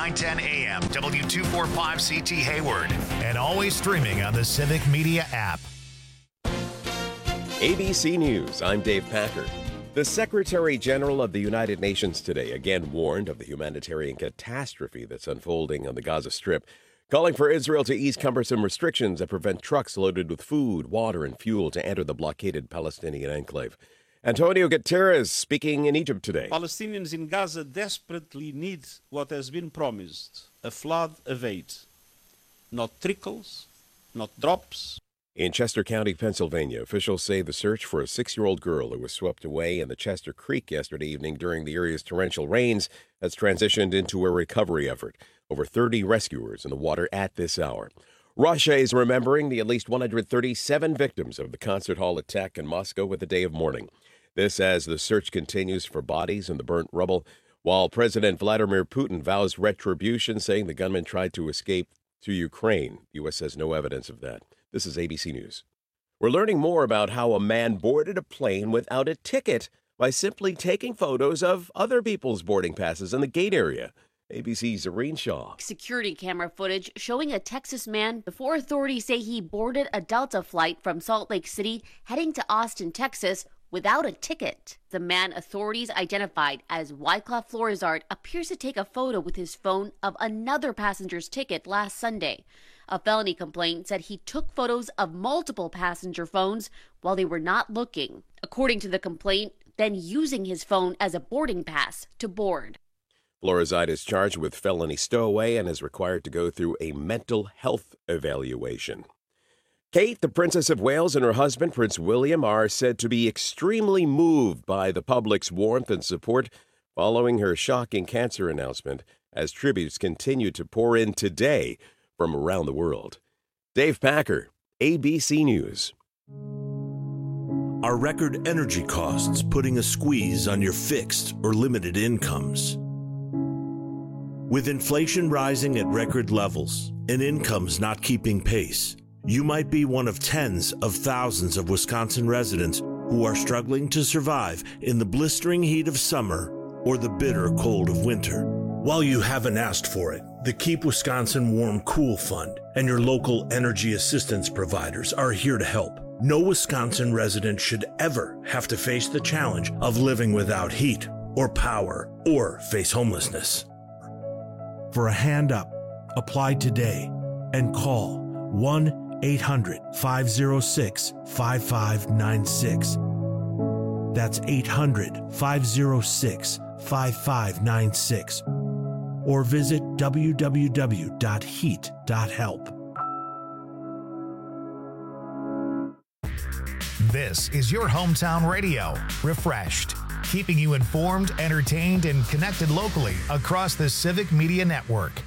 910 AM, W245CT Hayward, and always streaming on the Civic Media app. ABC News, I'm Dave Packer. The Secretary General of the United Nations today again warned of the humanitarian catastrophe that's unfolding on the Gaza Strip, calling for Israel to ease cumbersome restrictions that prevent trucks loaded with food, water, and fuel to enter the blockaded Palestinian enclave. Antonio Guterres speaking in Egypt today. Palestinians in Gaza desperately need what has been promised, a flood of aid. Not trickles, not drops. In Chester County, Pennsylvania, officials say the search for a 6-year-old girl who was swept away in the Chester Creek yesterday evening during the area's torrential rains has transitioned into a recovery effort. Over 30 rescuers in the water at this hour. Russia is remembering the at least 137 victims of the concert hall attack in Moscow with a day of mourning. This as the search continues for bodies in the burnt rubble, while President Vladimir Putin vows retribution, saying the gunman tried to escape to Ukraine. The U.S. has no evidence of that. This is ABC News. We're learning more about how a man boarded a plane without a ticket by simply taking photos of other people's boarding passes in the gate area. ABC's Irene Shaw. Security camera footage showing a Texas man before authorities say he boarded a Delta flight from Salt Lake City heading to Austin, Texas, without a ticket. The man authorities identified as Wycliffe Florizart appears to take a photo with his phone of another passenger's ticket last Sunday. A felony complaint said he took photos of multiple passenger phones while they were not looking. According to the complaint, then using his phone as a boarding pass to board. Florizart is charged with felony stowaway and is required to go through a mental health evaluation. Kate, the Princess of Wales, and her husband, Prince William, are said to be extremely moved by the public's warmth and support following her shocking cancer announcement, as tributes continue to pour in today from around the world. Dave Packer, ABC News. Are record energy costs putting a squeeze on your fixed or limited incomes? With inflation rising at record levels and incomes not keeping pace, you might be one of tens of thousands of Wisconsin residents who are struggling to survive in the blistering heat of summer or the bitter cold of winter. While you haven't asked for it, the Keep Wisconsin Warm Cool Fund and your local energy assistance providers are here to help. No Wisconsin resident should ever have to face the challenge of living without heat or power or face homelessness. For a hand up, apply today and call 1-800-506-5596. That's 800-506-5596. Or visit www.heat.help. This is your hometown radio, Refreshed, keeping you informed, entertained, and connected locally across the Civic Media Network.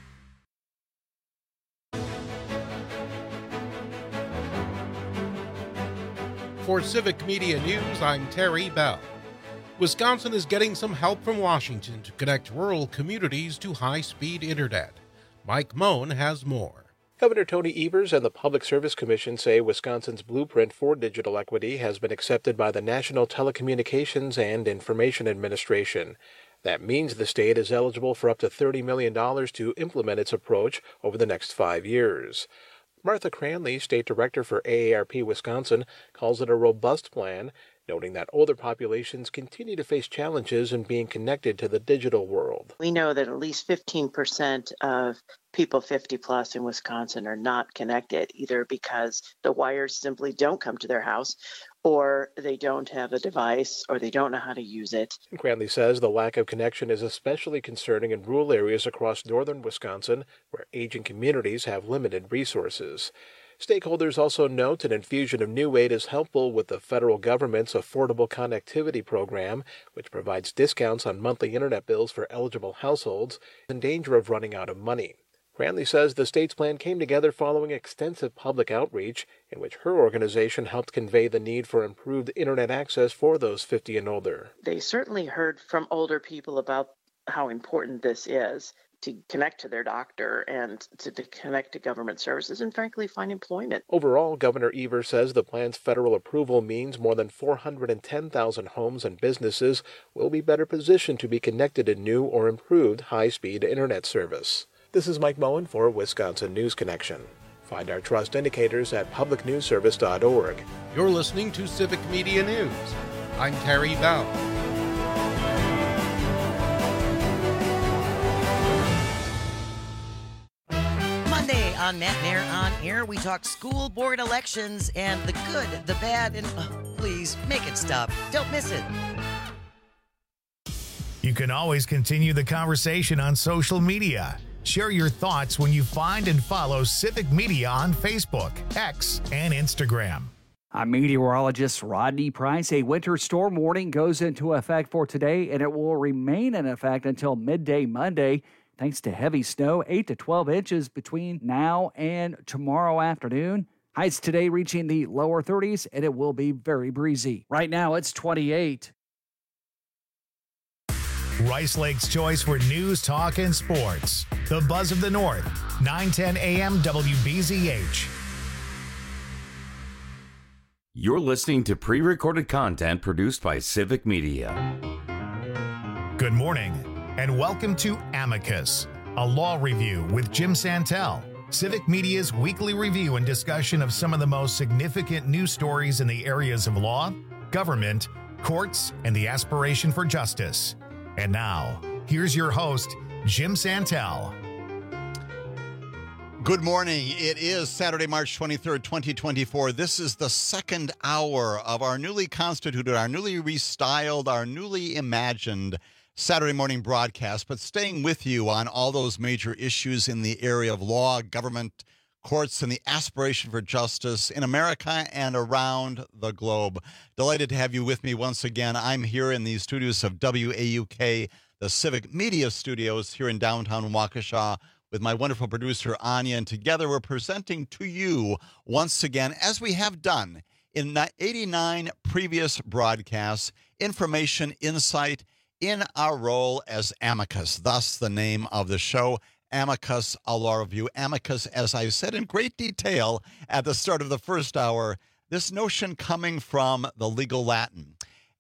For Civic Media News, I'm Terry Bell. Wisconsin is getting some help from Washington to connect rural communities to high-speed internet. Mike Moen has more. Governor Tony Evers and the Public Service Commission say Wisconsin's blueprint for digital equity has been accepted by the National Telecommunications and Information Administration. That means the state is eligible for up to $30 million to implement its approach over the next 5 years. Martha Cranley, State Director for AARP Wisconsin, calls it a robust plan, noting that older populations continue to face challenges in being connected to the digital world. We know that at least 15% of people 50 plus in Wisconsin are not connected, either because the wires simply don't come to their house, or they don't have a device, or they don't know how to use it. Cranley says the lack of connection is especially concerning in rural areas across northern Wisconsin, where aging communities have limited resources. Stakeholders also note an infusion of new aid is helpful with the federal government's Affordable Connectivity Program, which provides discounts on monthly internet bills for eligible households in danger of running out of money. Cranley says the state's plan came together following extensive public outreach, in which her organization helped convey the need for improved internet access for those 50 and older. They certainly heard from older people about how important this is, to connect to their doctor and to connect to government services and, frankly, find employment. Overall, Governor Evers says the plan's federal approval means more than 410,000 homes and businesses will be better positioned to be connected to new or improved high-speed internet service. This is Mike Moen for Wisconsin News Connection. Find our trust indicators at publicnewsservice.org. You're listening to Civic Media News. I'm Terry Bell. Monday on Matt Mayer on Air, we talk school board elections and the good, the bad, and please make it stop. Don't miss it. You can always continue the conversation on social media. Share your thoughts when you find and follow Civic Media on Facebook, X, and Instagram. I'm meteorologist Rodney Price. A winter storm warning goes into effect for today, and it will remain in effect until midday Monday, thanks to heavy snow, 8 to 12 inches between now and tomorrow afternoon. Highs today reaching the lower 30s, and it will be very breezy. Right now, it's 28. Rice Lake's choice for news, talk, and sports. The Buzz of the North, 910 AM WBZH. You're listening to pre-recorded content produced by Civic Media. Good morning, and welcome to Amicus, a law review with Jim Santel, Civic Media's weekly review and discussion of some of the most significant news stories in the areas of law, government, courts, and the aspiration for justice. And now, here's your host, Jim Santel. Good morning. It is Saturday, March 23rd, 2024. This is the second hour of our newly constituted, our newly restyled, our newly imagined Saturday morning broadcast, but staying with you on all those major issues in the area of law, government, courts, and the aspiration for justice in America and around the globe. Delighted to have you with me once again. I'm here in the studios of WAUK, the Civic Media Studios here in downtown Waukesha, with my wonderful producer, Anya, and together we're presenting to you once again, as we have done in 89 previous broadcasts, information, insight in our role as Amicus, thus the name of the show, Amicus, a law review. Amicus, as I said in great detail at the start of the first hour, this notion coming from the legal Latin,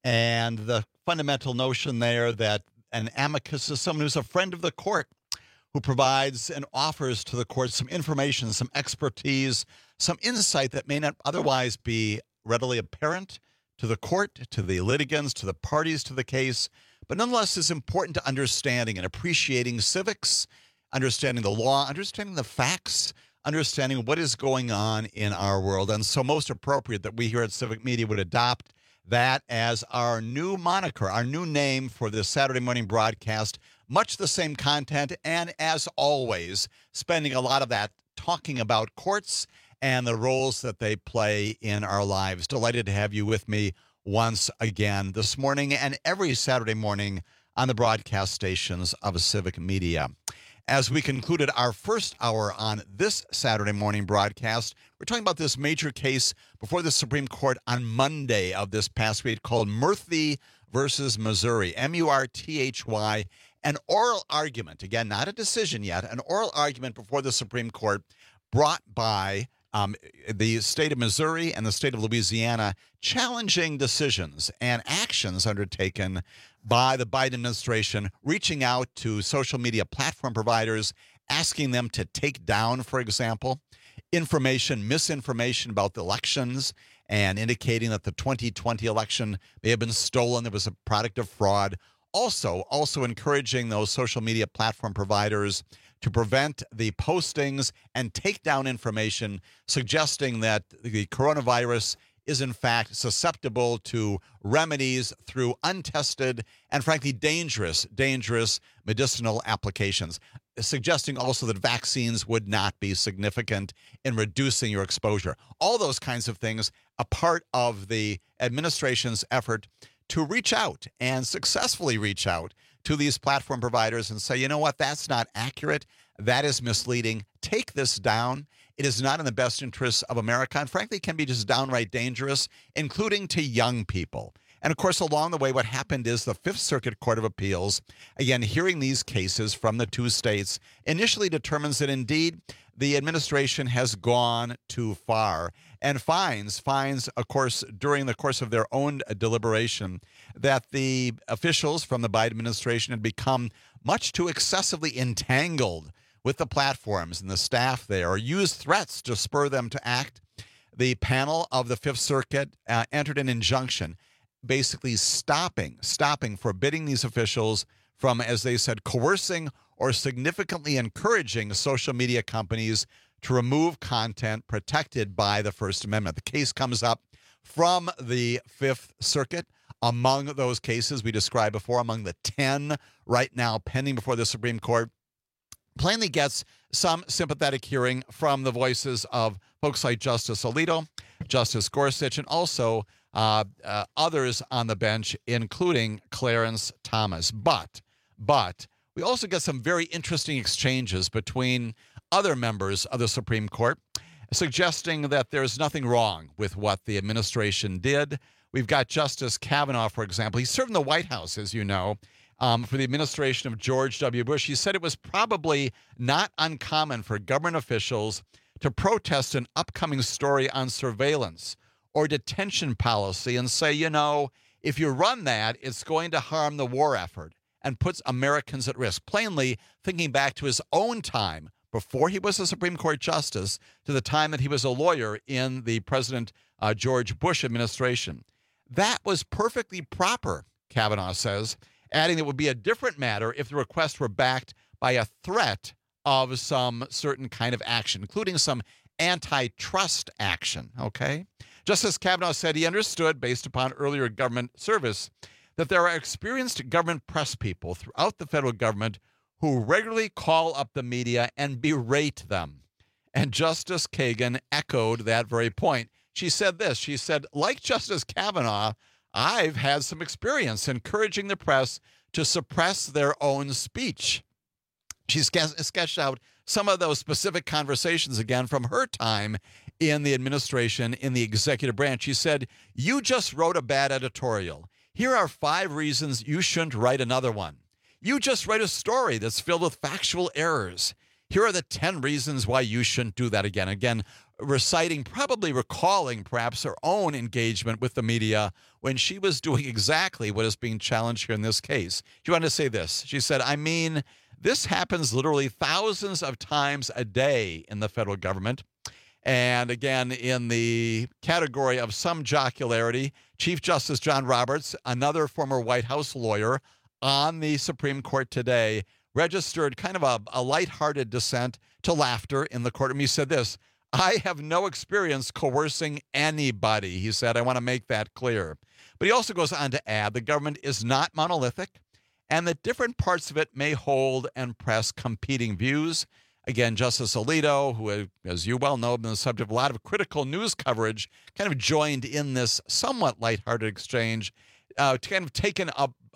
and the fundamental notion there that an amicus is someone who's a friend of the court, who provides and offers to the court some information, some expertise, some insight that may not otherwise be readily apparent to the court, to the litigants, to the parties to the case, but nonetheless is important to understanding and appreciating civics, understanding the law, understanding the facts, understanding what is going on in our world. And so most appropriate that we here at Civic Media would adopt that as our new moniker, our new name for this Saturday morning broadcast. Much the same content, and as always, spending a lot of that talking about courts and the roles that they play in our lives. Delighted to have you with me once again this morning and every Saturday morning on the broadcast stations of Civic Media. As we concluded our first hour on this Saturday morning broadcast, we're talking about this major case before the Supreme Court on Monday of this past week called Murthy versus Missouri, Murthy. An oral argument, again, not a decision yet, an oral argument before the Supreme Court brought by the state of Missouri and the state of Louisiana, challenging decisions and actions undertaken by the Biden administration, reaching out to social media platform providers, asking them to take down, for example, misinformation about the elections, and indicating that the 2020 election may have been stolen. It was a product of fraud. Also encouraging those social media platform providers to prevent the postings and take down information suggesting that the coronavirus is in fact susceptible to remedies through untested and frankly dangerous medicinal applications, suggesting also that vaccines would not be significant in reducing your exposure. All those kinds of things, a part of the administration's effort to reach out and successfully reach out to these platform providers and say, you know what, that's not accurate. That is misleading. Take this down. It is not in the best interests of America and frankly can be just downright dangerous, including to young people. And, of course, along the way, what happened is the Fifth Circuit Court of Appeals, again, hearing these cases from the two states, initially determines that, indeed, the administration has gone too far and finds, of course, during the course of their own deliberation, that the officials from the Biden administration had become much too excessively entangled with the platforms and the staff there, or used threats to spur them to act. The panel of the Fifth Circuit entered an injunction basically stopping, forbidding these officials from, as they said, coercing or significantly encouraging social media companies to remove content protected by the First Amendment. The case comes up from the Fifth Circuit. Among those cases we described before, among the 10 right now pending before the Supreme Court, plainly gets some sympathetic hearing from the voices of folks like Justice Alito, Justice Gorsuch, and also others on the bench, including Clarence Thomas. But we also get some very interesting exchanges between other members of the Supreme Court, suggesting that there's nothing wrong with what the administration did. We've got Justice Kavanaugh, for example. He served in the White House, as you know, for the administration of George W. Bush. He said it was probably not uncommon for government officials to protest an upcoming story on surveillance or detention policy and say, if you run that, it's going to harm the war effort and puts Americans at risk. Plainly, thinking back to his own time before he was a Supreme Court justice to the time that he was a lawyer in the President George Bush administration. That was perfectly proper, Kavanaugh says, adding it would be a different matter if the request were backed by a threat of some certain kind of action, including some antitrust action, okay? Justice Kavanaugh said he understood, based upon earlier government service, that there are experienced government press people throughout the federal government who regularly call up the media and berate them. And Justice Kagan echoed that very point. She said this, she said, like Justice Kavanaugh, I've had some experience encouraging the press to suppress their own speech. She sketched out some of those specific conversations, again, from her time in the administration, in the executive branch. She said, you just wrote a bad editorial. Here are 5 reasons you shouldn't write another one. You just write a story that's filled with factual errors. Here are the 10 reasons why you shouldn't do that again. Again, reciting, probably recalling perhaps her own engagement with the media when she was doing exactly what is being challenged here in this case. She wanted to say this. She said, this happens literally thousands of times a day in the federal government. And again, in the category of some jocularity, Chief Justice John Roberts, another former White House lawyer on the Supreme Court today, registered kind of a lighthearted dissent to laughter in the courtroom. He said this, I have no experience coercing anybody, he said. I want to make that clear. But he also goes on to add the government is not monolithic and that different parts of it may hold and press competing views. Again, Justice Alito, who, as you well know, has been the subject of a lot of critical news coverage, kind of joined in this somewhat lighthearted exchange, kind of taken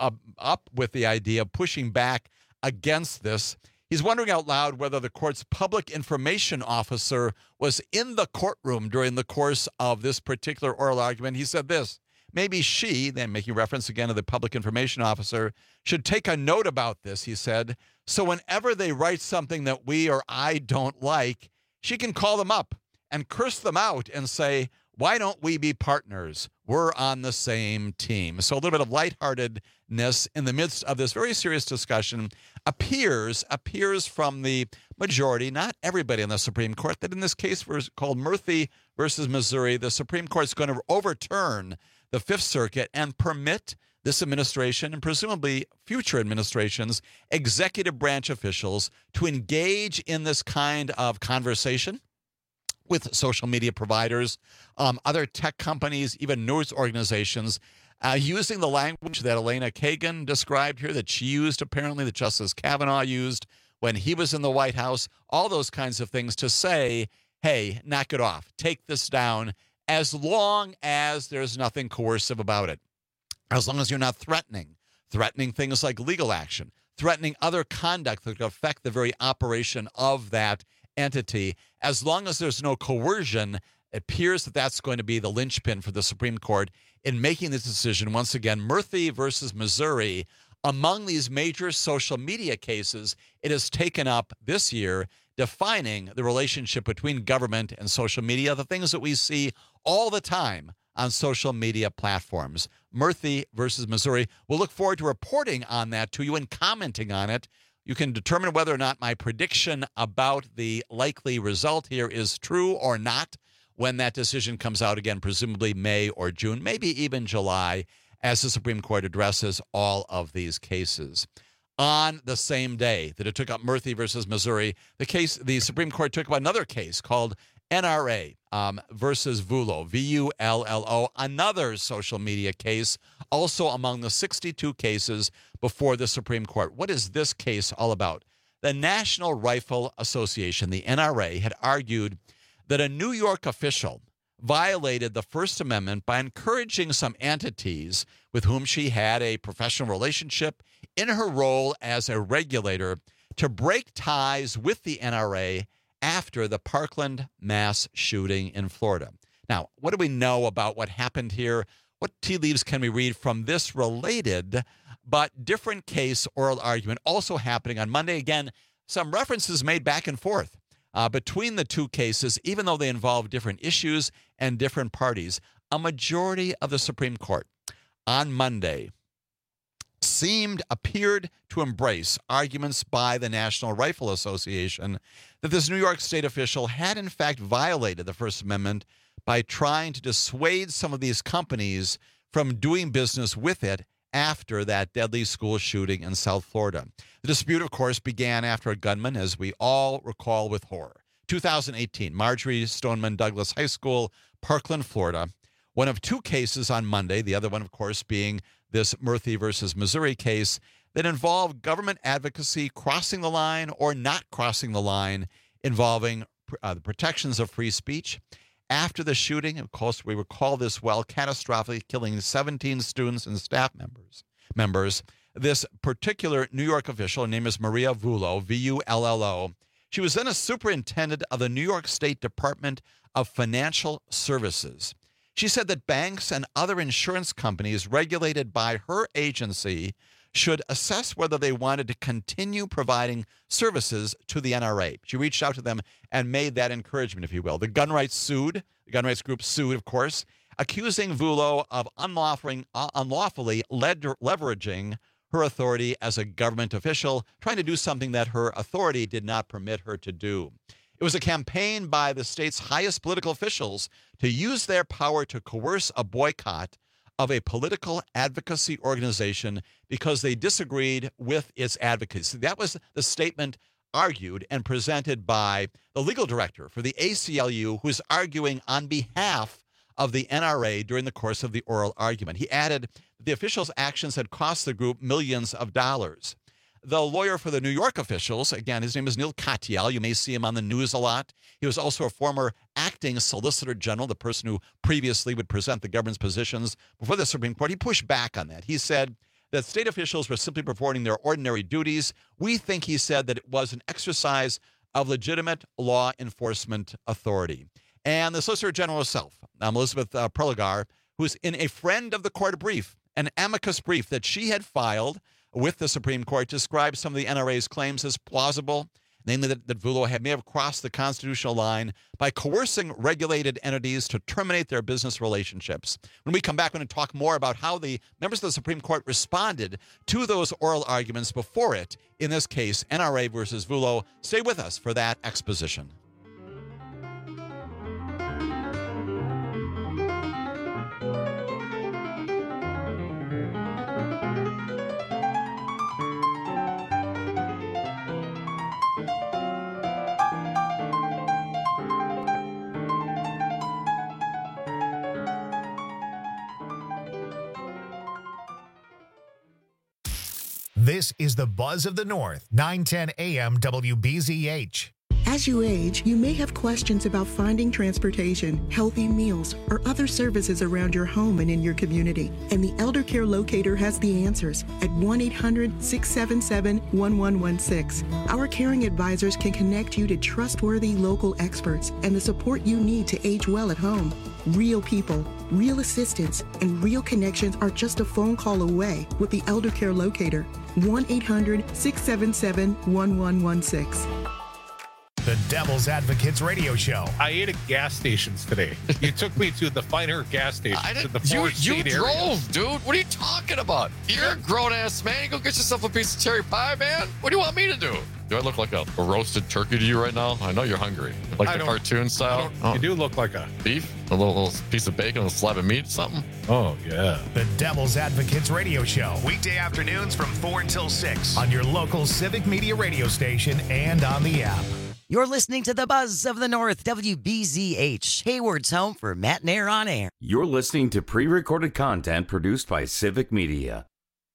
up with the idea of pushing back against this. He's wondering out loud whether the court's public information officer was in the courtroom during the course of this particular oral argument. He said this, maybe she, then making reference again to the public information officer, should take a note about this, he said, so whenever they write something that we or I don't like, she can call them up and curse them out and say, why don't we be partners? We're on the same team. So a little bit of lightheartedness in the midst of this very serious discussion appears from the majority, not everybody on the Supreme Court, that in this case was called Murphy versus Missouri. The Supreme Court is going to overturn the Fifth Circuit and permit this administration and presumably future administrations, executive branch officials to engage in this kind of conversation with social media providers, other tech companies, even news organizations, using the language that Elena Kagan described here, that she used apparently, that Justice Kavanaugh used when he was in the White House, all those kinds of things to say, hey, knock it off, take this down, as long as there's nothing coercive about it, as long as you're not threatening things like legal action, threatening other conduct that could affect the very operation of that entity. As long as there's no coercion, It appears that that's going to be the linchpin for the Supreme Court in making this decision. Once again, Murthy versus Missouri, among these major social media cases it has taken up this year, defining the relationship between government and social media, the things that we see all the time on social media platforms. Murthy versus Missouri. We'll look forward to reporting on that to you and commenting on it. You can determine whether or not my prediction about the likely result here is true or not when that decision comes out again, presumably May or June, maybe even July, as the Supreme Court addresses all of these cases. On the same day that it took up Murthy versus Missouri, the Supreme Court took up another case called NRA versus Vullo, V-U-L-L-O, another social media case, also among the 62 cases before the Supreme Court. What is this case all about? The National Rifle Association, the NRA, had argued that a New York official violated the First Amendment by encouraging some entities with whom she had a professional relationship in her role as a regulator to break ties with the NRA after the Parkland mass shooting in Florida. Now, what do we know about what happened here? What tea leaves can we read from this related but different case oral argument also happening on Monday? Again, some references made back and forth between the two cases, even though they involve different issues and different parties. A majority of the Supreme Court on Monday appeared to embrace arguments by the National Rifle Association that this New York State official had in fact violated the First Amendment by trying to dissuade some of these companies from doing business with it after that deadly school shooting in South Florida. The dispute, of course, began after a gunman, as we all recall with horror. 2018, Marjory Stoneman Douglas High School, Parkland, Florida. One of two cases on Monday, the other one, of course, being this Murthy versus Missouri case that involved government advocacy crossing the line or not crossing the line, involving the protections of free speech. After the shooting, of course, we recall this well, catastrophically killing 17 students and staff members. This particular New York official, her name is Maria Vullo, V-U-L-L-O. She was then a superintendent of the New York State Department of Financial Services. She said that banks and other insurance companies regulated by her agency should assess whether they wanted to continue providing services to the NRA. She reached out to them and made that encouragement, if you will. The gun rights group sued, of course, accusing Vullo of unlawfully leveraging her authority as a government official, trying to do something that her authority did not permit her to do. It was a campaign by the state's highest political officials to use their power to coerce a boycott of a political advocacy organization because they disagreed with its advocacy. That was the statement argued and presented by the legal director for the ACLU, who's arguing on behalf of the NRA during the course of the oral argument. He added that the officials' actions had cost the group millions of dollars. The lawyer for the New York officials, again, his name is Neil Katyal. You may see him on the news a lot. He was also a former acting solicitor general, the person who previously would present the government's positions before the Supreme Court. He pushed back on that. He said that state officials were simply performing their ordinary duties. We think, he said, that it was an exercise of legitimate law enforcement authority. And the Solicitor General herself, Elizabeth Prelogar, who's in a friend of the court brief, an amicus brief that she had filed with the Supreme Court, described some of the NRA's claims as plausible, namely that Vullo may have crossed the constitutional line by coercing regulated entities to terminate their business relationships. When we come back, we're going to talk more about how the members of the Supreme Court responded to those oral arguments before it, in this case, NRA versus Vullo. Stay with us for that exposition. This is the Buzz of the North, 910 AM WBZH. As you age, you may have questions about finding transportation, healthy meals, or other services around your home and in your community. And the Elder Care Locator has the answers at 1-800-677-1116. Our caring advisors can connect you to trustworthy local experts and the support you need to age well at home. Real people, real assistance, and real connections are just a phone call away with the Elder Care Locator. 1-800-677-1116. The Devil's Advocates Radio Show. I ate at gas stations today. You took me to the finer gas stations in the You area. drove, dude. What are you talking about? You're a grown-ass man. You go get yourself a piece of cherry pie, man. What do you want me to do? Do I look like a roasted turkey to you right now? I know you're hungry. Like the cartoon style? You do look like a beef? A little piece of bacon, a slab of meat, something? Oh, yeah. The Devil's Advocates Radio Show. Weekday afternoons from 4 until 6 on your local Civic Media radio station and on the app. You're listening to the Buzz of the North, WBZH, Hayward's home for Matt and Air on Air. You're listening to pre-recorded content produced by Civic Media.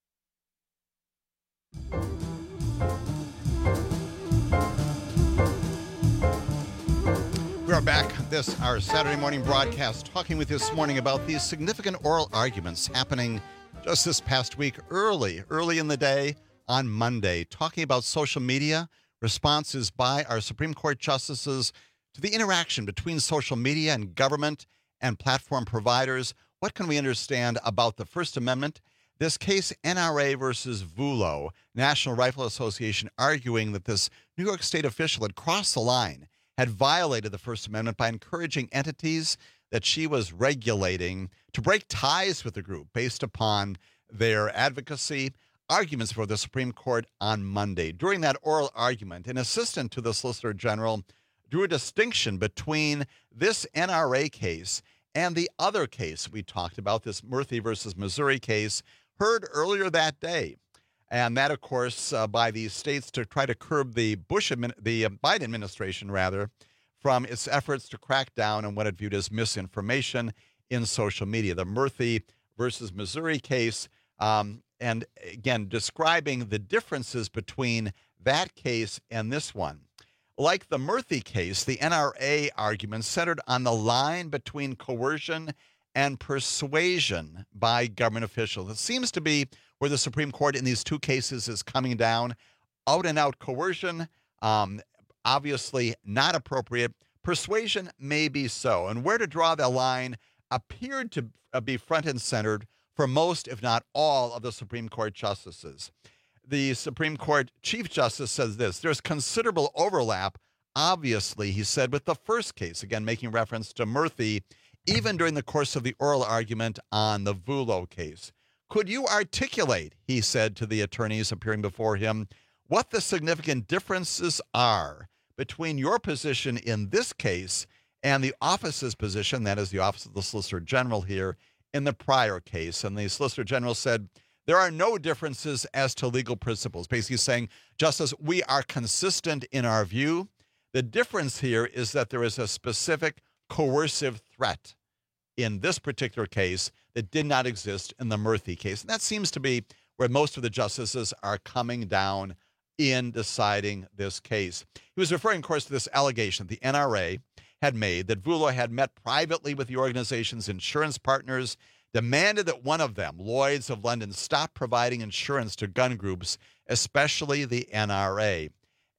We are back. This our Saturday morning broadcast, talking with you this morning about these significant oral arguments happening just this past week, early in the day on Monday, talking about social media, responses by our Supreme Court justices to the interaction between social media and government and platform providers. What can we understand about the First Amendment? This case, NRA versus VULO, National Rifle Association, arguing that this New York State official had crossed the line, had violated the First Amendment by encouraging entities that she was regulating to break ties with the group based upon their advocacy. Arguments for the Supreme Court on Monday. During that oral argument, an assistant to the Solicitor General drew a distinction between this NRA case and the other case we talked about, this Murphy versus Missouri case, heard earlier that day. And that, of course, by these states to try to curb the Biden administration, from its efforts to crack down on what it viewed as misinformation in social media. The Murphy versus Missouri case, and again, describing the differences between that case and this one. Like the Murphy case, the NRA argument centered on the line between coercion and persuasion by government officials. It seems to be where the Supreme Court in these two cases is coming down. Out-and-out coercion, obviously not appropriate. Persuasion, maybe so. And where to draw the line appeared to be front and centered for most, if not all, of the Supreme Court justices. The Supreme Court Chief Justice says this: there's considerable overlap, obviously, he said, with the first case, again, making reference to Murphy, even during the course of the oral argument on the VULO case. Could you articulate, he said to the attorneys appearing before him, what the significant differences are between your position in this case and the office's position, that is the Office of the Solicitor General here, in the prior case? And the Solicitor General said, there are no differences as to legal principles. Basically saying, Justice, we are consistent in our view. The difference here is that there is a specific coercive threat in this particular case that did not exist in the Murphy case. And that seems to be where most of the justices are coming down in deciding this case. He was referring, of course, to this allegation the NRA had made that VULO had met privately with the organization's insurance partners, demanded that one of them, Lloyd's of London, stop providing insurance to gun groups, especially the NRA.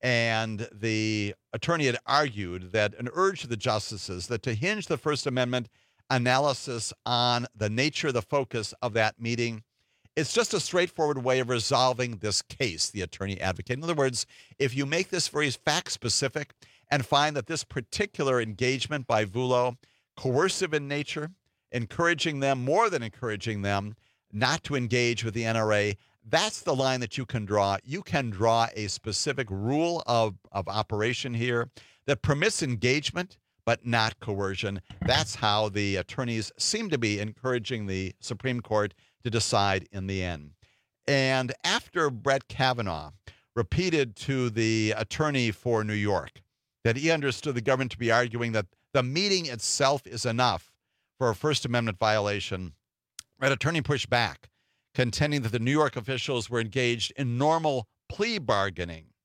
And the attorney had argued that an urge to the justices that to hinge the First Amendment analysis on the nature, the focus of that meeting, it's just a straightforward way of resolving this case, the attorney advocated. In other words, if you make this very fact-specific and find that this particular engagement by VULO, coercive in nature, encouraging them, more than encouraging them, not to engage with the NRA, that's the line that you can draw. You can draw a specific rule of operation here that permits engagement, but not coercion. That's how the attorneys seem to be encouraging the Supreme Court to decide in the end. And after Brett Kavanaugh repeated to the attorney for New York that he understood the government to be arguing that the meeting itself is enough for a First Amendment violation, that attorney pushed back, contending that the New York officials were engaged in normal plea bargaining.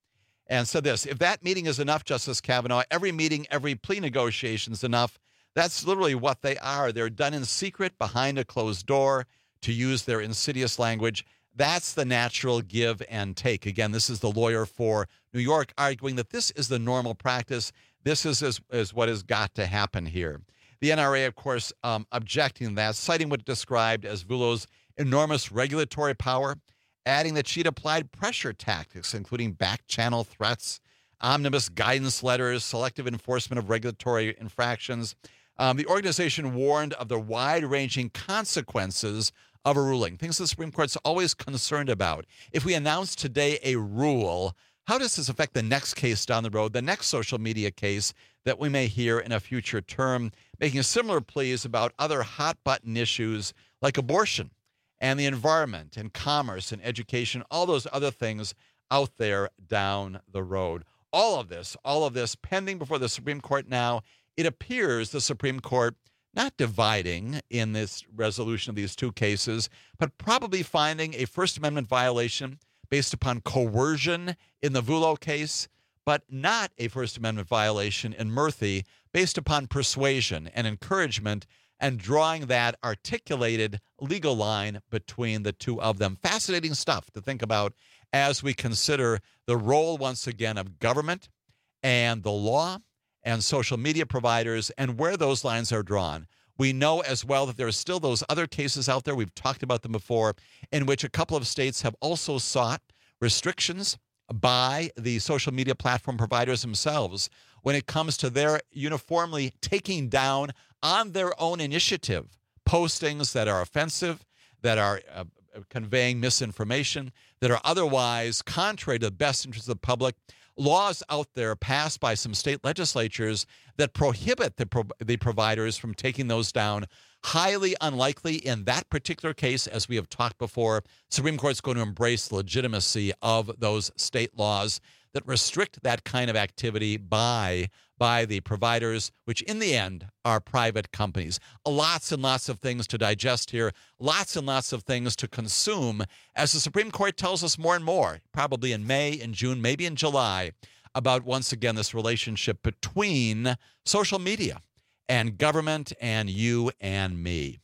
and said this: if that meeting is enough, Justice Kavanaugh, every meeting, every plea negotiation is enough. That's literally what they are. They're done in secret behind a closed door, to use their insidious language. That's the natural give and take. Again, this is the lawyer for New York arguing that this is the normal practice. This is what has got to happen here. The NRA, of course, objecting to that, citing what it described as Vullo's enormous regulatory power, adding that she'd applied pressure tactics, including back-channel threats, omnibus guidance letters, selective enforcement of regulatory infractions. The organization warned of the wide-ranging consequences of a ruling, things the Supreme Court's always concerned about. If we announce today a rule, how does this affect the next case down the road, the next social media case that we may hear in a future term, making similar pleas about other hot-button issues like abortion and the environment and commerce and education, all those other things out there down the road. All of this pending before the Supreme Court now. It appears the Supreme Court not dividing in this resolution of these two cases, but probably finding a First Amendment violation based upon coercion in the Vullo case, but not a First Amendment violation in Murthy based upon persuasion and encouragement, and drawing that articulated legal line between the two of them. Fascinating stuff to think about as we consider the role, once again, of government and the law and social media providers and where those lines are drawn. We know as well that there are still those other cases out there, we've talked about them before, in which a couple of states have also sought restrictions by the social media platform providers themselves when it comes to their uniformly taking down on their own initiative postings that are offensive, that are conveying misinformation, that are otherwise contrary to the best interests of the public. Laws out there passed by some state legislatures that prohibit the providers from taking those down. Highly unlikely in that particular case, as we have talked before. Supreme Court's going to embrace the legitimacy of those state laws that restrict that kind of activity by the providers, which in the end are private companies. Lots and lots of things to digest here, lots and lots of things to consume as the Supreme Court tells us more and more, probably in May, in June, maybe in July, about, once again, this relationship between social media and government and you and me.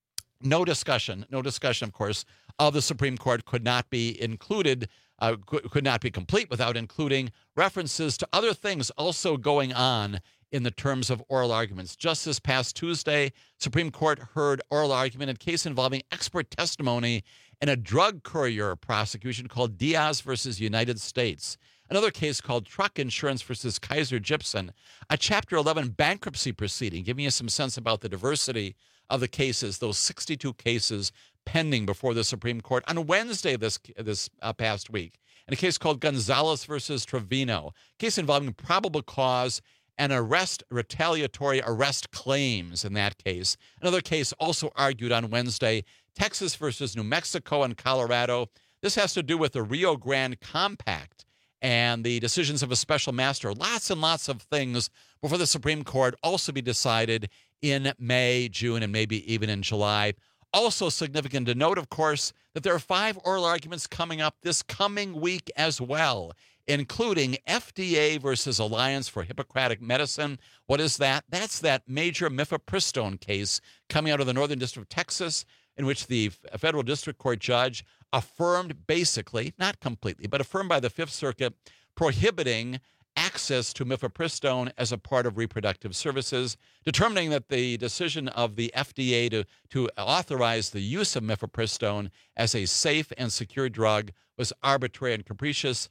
No discussion, of course, of the Supreme Court could not be included, could not be complete without including references to other things also going on in the terms of oral arguments. Just this past Tuesday, Supreme Court heard oral argument in a case involving expert testimony in a drug courier prosecution called Diaz versus United States. Another case called Truck Insurance versus Kaiser Gypsum, a Chapter 11 bankruptcy proceeding, giving you some sense about the diversity of the cases, those 62 cases pending before the Supreme Court on Wednesday this past week. In a case called Gonzalez versus Trevino, a case involving probable cause and retaliatory arrest claims in that case. Another case also argued on Wednesday, Texas versus New Mexico and Colorado. This has to do with the Rio Grande Compact and the decisions of a special master. Lots and lots of things before the Supreme Court also be decided in May, June, and maybe even in July. Also significant to note, of course, that there are 5 oral arguments coming up this coming week as well, including FDA versus Alliance for Hippocratic Medicine. What is that? That's that major mifepristone case coming out of the Northern District of Texas, in which the federal district court judge affirmed basically, not completely, but affirmed by the Fifth Circuit, prohibiting access to mifepristone as a part of reproductive services, determining that the decision of the FDA to authorize the use of mifepristone as a safe and secure drug was arbitrary and capricious.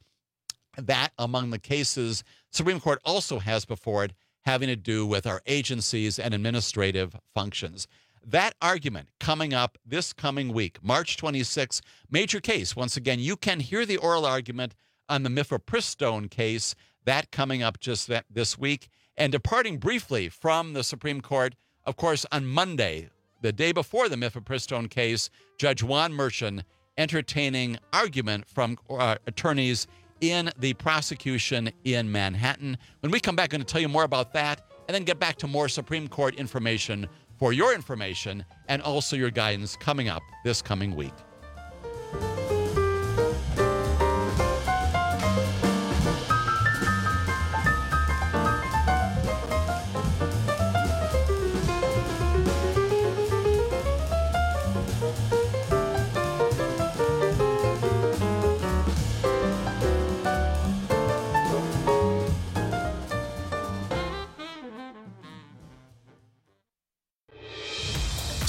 That, among the cases Supreme Court also has before it, having to do with our agencies and administrative functions. That argument coming up this coming week, March 26th, major case. Once again, you can hear the oral argument on the mifepristone case, that coming up just this week. And departing briefly from the Supreme Court, of course, on Monday, the day before the mifepristone case, Judge Juan Merchan entertaining argument from attorneys in the prosecution in Manhattan. When we come back, I'm going to tell you more about that and then get back to more Supreme Court information for your information and also your guidance coming up this coming week.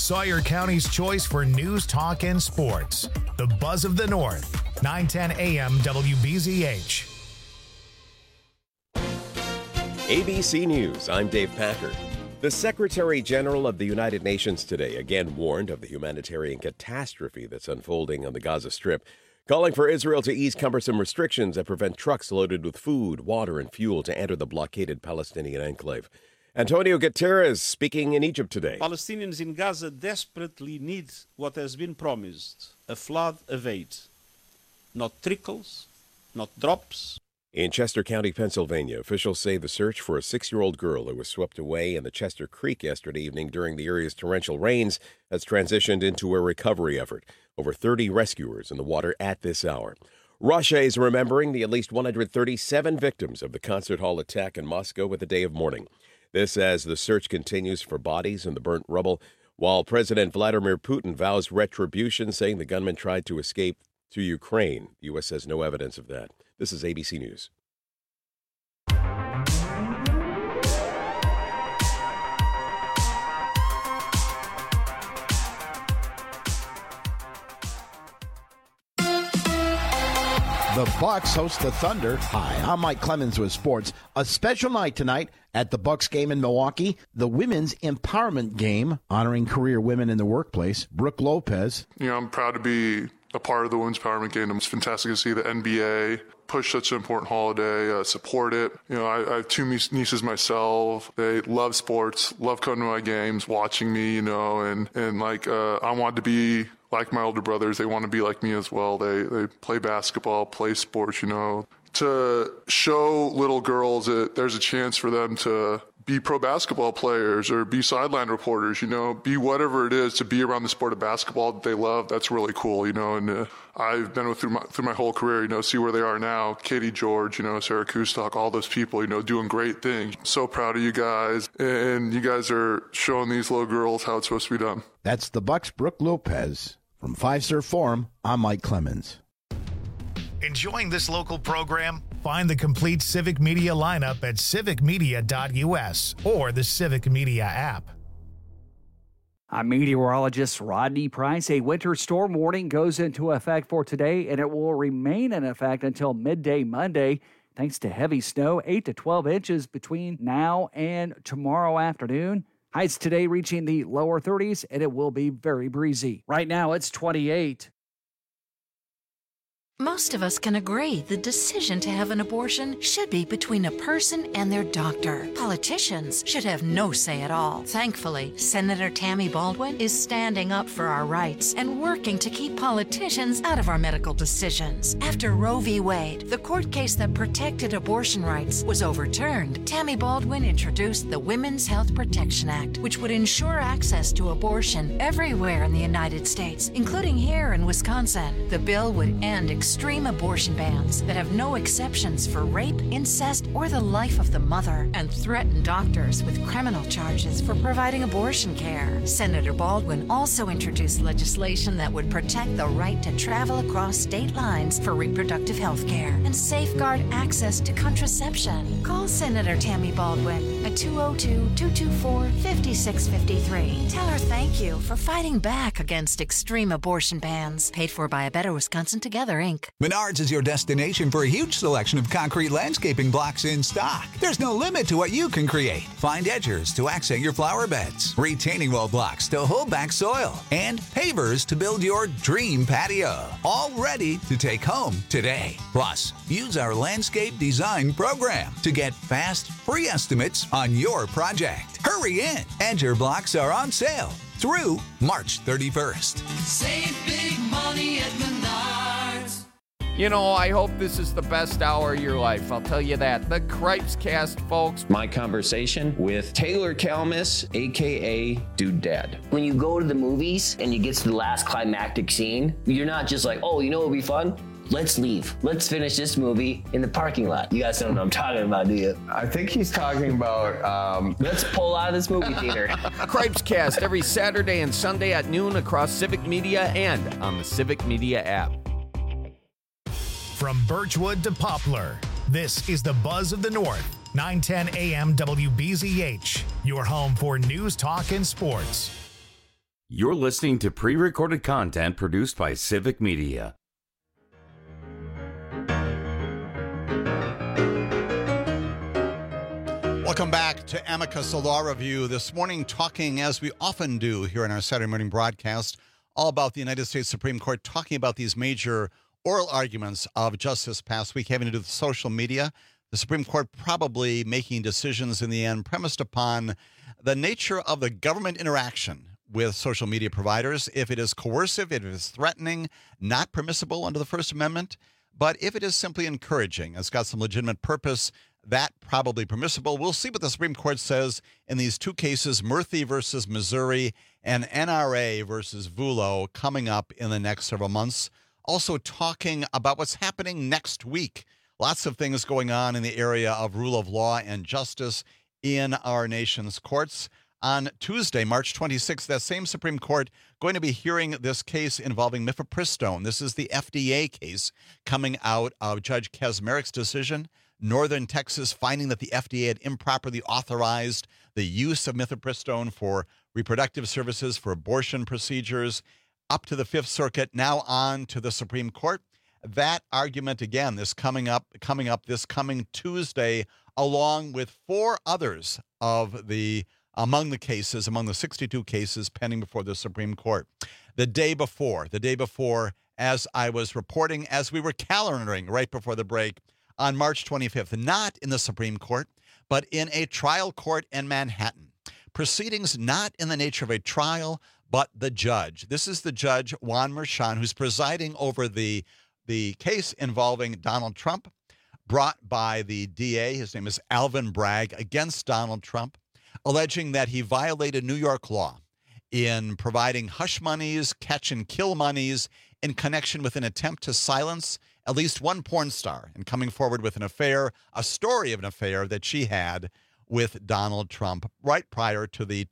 Sawyer County's choice for news, talk, and sports. The Buzz of the North, 910 AM WBZH. ABC News, I'm Dave Packard. The Secretary General of the United Nations today again warned of the humanitarian catastrophe that's unfolding on the Gaza Strip, calling for Israel to ease cumbersome restrictions that prevent trucks loaded with food, water, and fuel to enter the blockaded Palestinian enclave. Antonio Guterres speaking in Egypt today. Palestinians in Gaza desperately need what has been promised, a flood of aid. Not trickles, not drops. In Chester County, Pennsylvania, officials say the search for a 6-year-old girl who was swept away in the Chester Creek yesterday evening during the area's torrential rains has transitioned into a recovery effort. Over 30 rescuers in the water at this hour. Russia is remembering the at least 137 victims of the concert hall attack in Moscow with the day of mourning. This as the search continues for bodies in the burnt rubble, while President Vladimir Putin vows retribution, saying the gunman tried to escape to Ukraine. The U.S. has no evidence of that. This is ABC News. The Bucks host the Thunder. Hi, I'm Mike Clemens with sports. A special night tonight at the Bucks game in Milwaukee. The women's empowerment game honoring career women in the workplace. Brooke Lopez. I'm proud to be a part of the women's empowerment game. It's fantastic to see the NBA push such an important holiday, support it. I have two nieces myself. They love sports, love coming to my games, watching me, and I wanted to be like my older brothers. They want to be like me as well. They play basketball, play sports, to show little girls that there's a chance for them to be pro basketball players or be sideline reporters, be whatever it is to be around the sport of basketball that they love. That's really cool, and I've been through my whole career, see where they are now. Katie George, Sarah Kustok, all those people, doing great things. So proud of you guys, and you guys are showing these little girls how it's supposed to be done. That's the Bucks' Brooke Lopez. From Fiserv Forum, I'm Mike Clemens. Enjoying this local program? Find the complete Civic Media lineup at civicmedia.us or the Civic Media app. I'm meteorologist Rodney Price. A winter storm warning goes into effect for today, and it will remain in effect until midday Monday, thanks to heavy snow, 8 to 12 inches between now and tomorrow afternoon. Highs today reaching the lower 30s, and it will be very breezy. Right now, it's 28. Most of us can agree the decision to have an abortion should be between a person and their doctor. Politicians should have no say at all. Thankfully, Senator Tammy Baldwin is standing up for our rights and working to keep politicians out of our medical decisions. After Roe v. Wade, the court case that protected abortion rights, was overturned, Tammy Baldwin introduced the Women's Health Protection Act, which would ensure access to abortion everywhere in the United States, including here in Wisconsin. The bill would end extreme abortion bans that have no exceptions for rape, incest, or the life of the mother, and threaten doctors with criminal charges for providing abortion care. Senator Baldwin also introduced legislation that would protect the right to travel across state lines for reproductive health care and safeguard access to contraception. Call Senator Tammy Baldwin at 202-224-5653. Tell her thank you for fighting back against extreme abortion bans. Paid for by A Better Wisconsin Together, Inc. Menards is your destination for a huge selection of concrete landscaping blocks in stock. There's no limit to what you can create. Find edgers to accent your flower beds, retaining wall blocks to hold back soil, and pavers to build your dream patio. All ready to take home today. Plus, use our landscape design program to get fast, free estimates on your project. Hurry in. Edger blocks are on sale through March 31st. Save big money at Menards. I hope this is the best hour of your life. I'll tell you that. The Cripes Cast, folks. My conversation with Taylor Kalmus, a.k.a. Dude Dad. When you go to the movies and you get to the last climactic scene, you're not just like, oh, what would be fun? Let's leave. Let's finish this movie in the parking lot. You guys don't know what I'm talking about, do you? I think he's talking about... Let's pull out of this movie theater. Cripes Cast every Saturday and Sunday at noon across Civic Media and on the Civic Media app. From Birchwood to Poplar, this is the Buzz of the North, 910 AM WBZH, your home for news, talk, and sports. You're listening to pre-recorded content produced by Civic Media. Welcome back to Amicus, a law review. This morning, talking, as we often do here in our Saturday morning broadcast, all about the United States Supreme Court, talking about these major oral arguments of just this past week having to do with social media. The Supreme Court probably making decisions in the end premised upon the nature of the government interaction with social media providers. If it is coercive, if it is threatening, not permissible under the First Amendment. But if it is simply encouraging, it's got some legitimate purpose, that probably permissible. We'll see what the Supreme Court says in these two cases, Murthy versus Missouri and NRA versus Vullo, coming up in the next several months. Also talking about what's happening next week. Lots of things going on in the area of rule of law and justice in our nation's courts. On Tuesday, March 26th, that same Supreme Court going to be hearing this case involving mifepristone. This is the FDA case coming out of Judge Kaczmarek's decision. Northern Texas finding that the FDA had improperly authorized the use of mifepristone for reproductive services, for abortion procedures, up to the Fifth Circuit, now on to the Supreme Court. That argument, again, coming up this coming Tuesday, along with four others among the 62 cases pending before the Supreme Court. The day before, as I was reporting, as we were calendaring right before the break, on March 25th, not in the Supreme Court, but in a trial court in Manhattan. Proceedings not in the nature of a trial, but the judge. This is the judge, Juan Merchan, who's presiding over the case involving Donald Trump, brought by the DA, his name is Alvin Bragg, against Donald Trump, alleging that he violated New York law in providing hush monies, catch and kill monies in connection with an attempt to silence at least one porn star and coming forward with a story of an affair that she had with Donald Trump right prior to the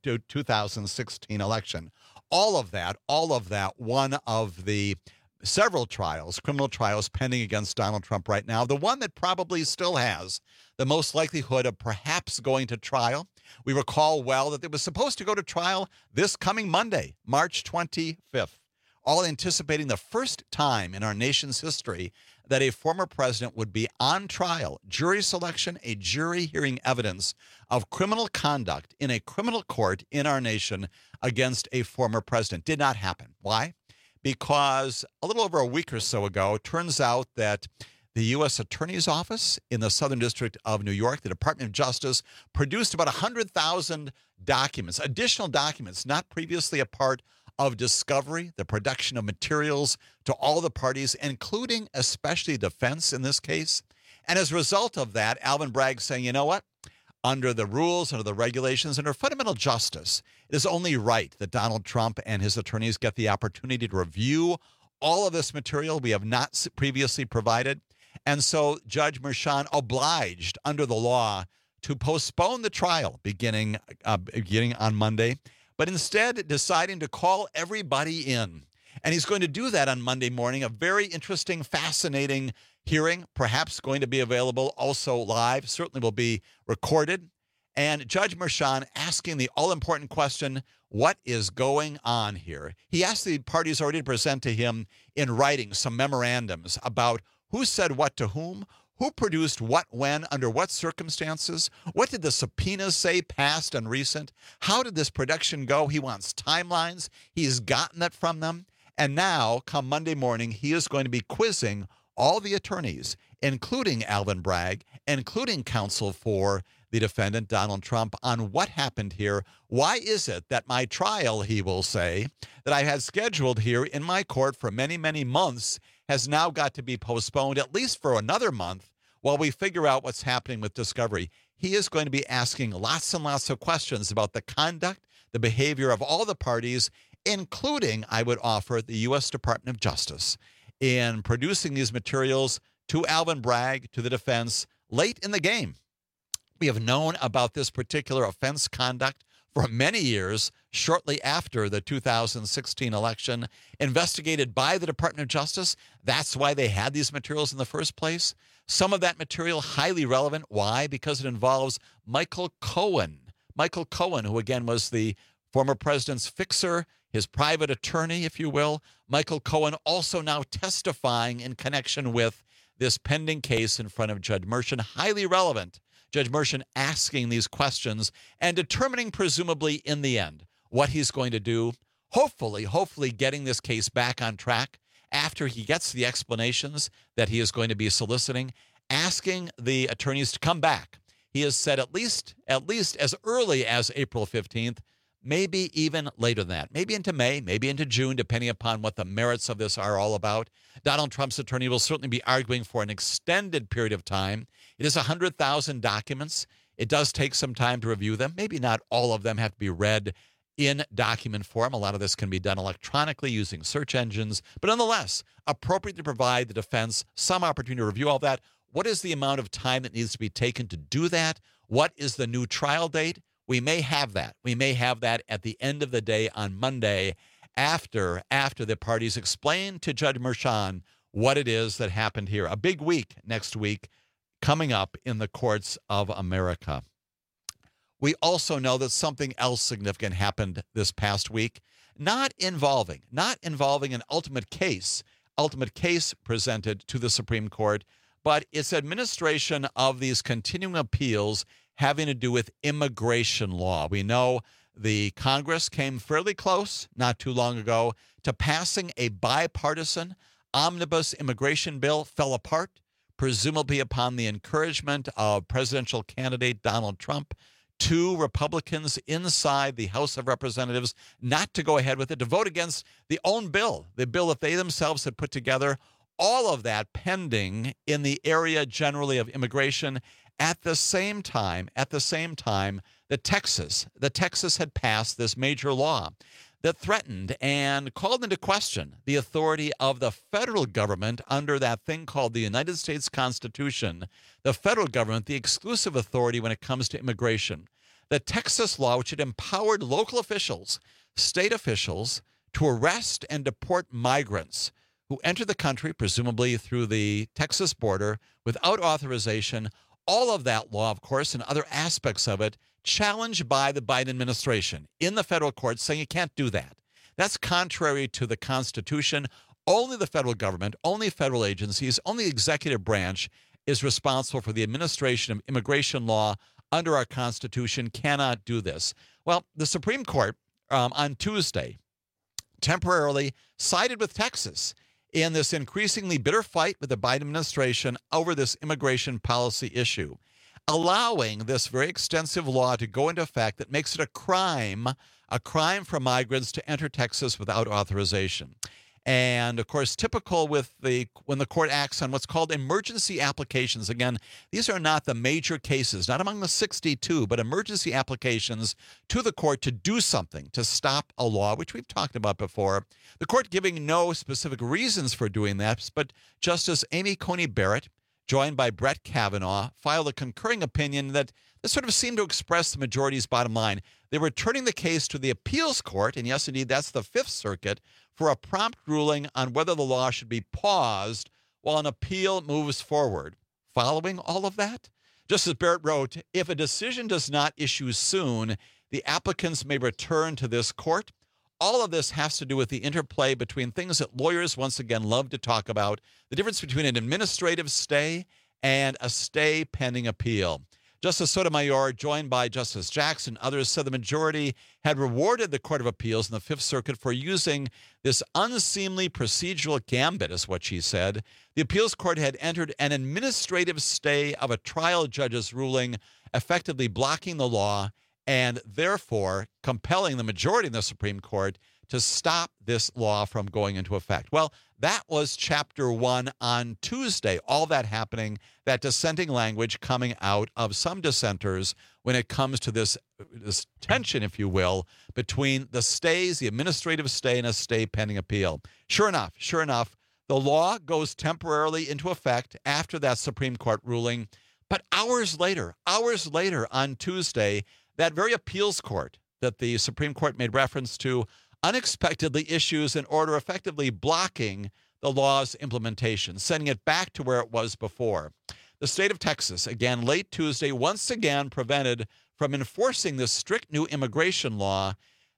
2016 election. All of that, one of the several criminal trials pending against Donald Trump right now. The one that probably still has the most likelihood of perhaps going to trial. We recall well that it was supposed to go to trial this coming Monday, March 25th, all anticipating the first time in our nation's history that a former president would be on trial, jury selection, a jury hearing evidence of criminal conduct in a criminal court in our nation against a former president. Did not happen. Why? Because a little over a week or so ago, it turns out that the U.S. Attorney's Office in the Southern District of New York, the Department of Justice, produced about 100,000 documents, additional documents, not previously a part of discovery, the production of materials to all the parties, including especially defense in this case. And as a result of that, Alvin Bragg saying, you know what? Under the rules, under the regulations, under fundamental justice, it is only right that Donald Trump and his attorneys get the opportunity to review all of this material we have not previously provided. And so Judge Merchan obliged under the law to postpone the trial beginning on Monday, but instead deciding to call everybody in. And he's going to do that on Monday morning, a very interesting, fascinating hearing, perhaps going to be available also live, certainly will be recorded. And Judge Merchan asking the all-important question, what is going on here? He asked the parties already to present to him in writing some memorandums about who said what to whom, who produced what when, under what circumstances, what did the subpoenas say, past and recent, how did this production go? He wants timelines. He's gotten that from them. And now, come Monday morning, he is going to be quizzing all the attorneys, including Alvin Bragg, including counsel for the defendant, Donald Trump, on what happened here. Why is it that my trial, he will say, that I had scheduled here in my court for many, many months has now got to be postponed at least for another month while we figure out what's happening with discovery. He is going to be asking lots and lots of questions about the conduct, the behavior of all the parties, including, I would offer, the U.S. Department of Justice in producing these materials to Alvin Bragg, to the defense, late in the game. We have known about this particular offense conduct for many years, shortly after the 2016 election, investigated by the Department of Justice. That's why they had these materials in the first place. Some of that material highly relevant. Why? Because it involves Michael Cohen. Michael Cohen, who again was the former president's fixer. his private attorney, if you will, Michael Cohen, also now testifying in connection with this pending case in front of Judge Mershon. Highly relevant. Judge Mershon asking these questions and determining, presumably in the end, what he's going to do. Hopefully getting this case back on track after he gets the explanations that he is going to be soliciting, asking the attorneys to come back. He has said at least as early as April 15th, maybe even later than that, maybe into May, maybe into June, depending upon what the merits of this are all about. Donald Trump's attorney will certainly be arguing for an extended period of time. It is 100,000 documents. It does take some time to review them. Maybe not all of them have to be read in document form. A lot of this can be done electronically using search engines, but nonetheless, appropriate to provide the defense some opportunity to review all that. What is the amount of time that needs to be taken to do that? What is the new trial date? We may have that. We may have that at the end of the day on Monday after the parties explain to Judge Mershon what it is that happened here. A big week next week coming up in the courts of America. We also know that something else significant happened this past week, not involving an ultimate case presented to the Supreme Court, but its administration of these continuing appeals having to do with immigration law. We know the Congress came fairly close not too long ago to passing a bipartisan omnibus immigration bill, fell apart, presumably upon the encouragement of presidential candidate Donald Trump. 2 Republicans inside the House of Representatives not to go ahead with it, to vote against the own bill, the bill that they themselves had put together. All of that pending in the area generally of immigration. At the same time, Texas had passed this major law that threatened and called into question the authority of the federal government under that thing called the United States Constitution, the federal government, the exclusive authority when it comes to immigration. The Texas law, which had empowered local officials, state officials, to arrest and deport migrants who enter the country, presumably through the Texas border, without authorization. All of that law, of course, and other aspects of it, challenged by the Biden administration in the federal courts, saying you can't do that. That's contrary to the Constitution. Only the federal government, only federal agencies, only the executive branch is responsible for the administration of immigration law under our Constitution, cannot do this. Well, the Supreme Court on Tuesday temporarily sided with Texas in this increasingly bitter fight with the Biden administration over this immigration policy issue, allowing this very extensive law to go into effect that makes it a crime for migrants to enter Texas without authorization. And, of course, typical with when the court acts on what's called emergency applications. Again, these are not the major cases, not among the 62, but emergency applications to the court to do something, to stop a law, which we've talked about before. The court giving no specific reasons for doing that, but Justice Amy Coney Barrett, joined by Brett Kavanaugh, filed a concurring opinion that sort of seemed to express the majority's bottom line. They were turning the case to the appeals court, and yes, indeed, that's the Fifth Circuit, for a prompt ruling on whether the law should be paused while an appeal moves forward. Following all of that, Justice Barrett wrote, if a decision does not issue soon, the applicants may return to this court. All of this has to do with the interplay between things that lawyers once again love to talk about, the difference between an administrative stay and a stay pending appeal. Justice Sotomayor, joined by Justice Jackson, others said the majority had rewarded the Court of Appeals in the Fifth Circuit for using this unseemly procedural gambit, is what she said. The appeals court had entered an administrative stay of a trial judge's ruling, effectively blocking the law and therefore compelling the majority in the Supreme Court to stop this law from going into effect. Well, that was Chapter 1 on Tuesday, all that happening, that dissenting language coming out of some dissenters when it comes to this tension, if you will, between the stays, the administrative stay, and a stay pending appeal. Sure enough, the law goes temporarily into effect after that Supreme Court ruling. But hours later on Tuesday, that very appeals court that the Supreme Court made reference to unexpectedly issues an order effectively blocking the law's implementation, sending it back to where it was before. The state of Texas, again, late Tuesday, once again prevented from enforcing this strict new immigration law